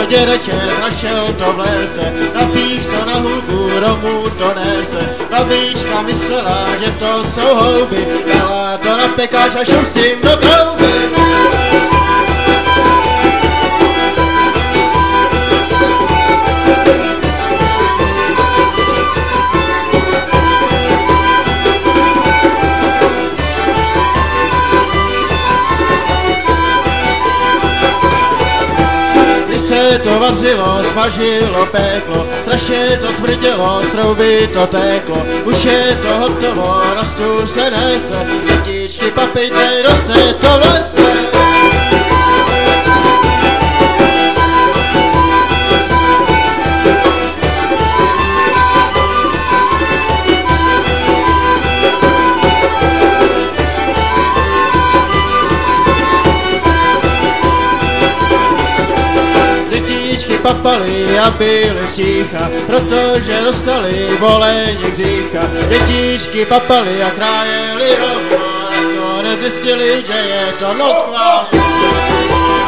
dědeček našel to v lese, napíš to na hubu, domů to nese. Babička myslela, že to jsou houby, dala to na pekáč a šup s tím do trouby. To vařilo, smažilo, peklo, strašně to smrdělo, z trouby to teklo. Už je to hotovo, na stůl se nese, dětičky papejte, roste to v lese. Papali a byli stícha, protože dostali bolení dýcha. Dětičky papali a krájeli rovno, a to nezjistili, že je to noc chvál.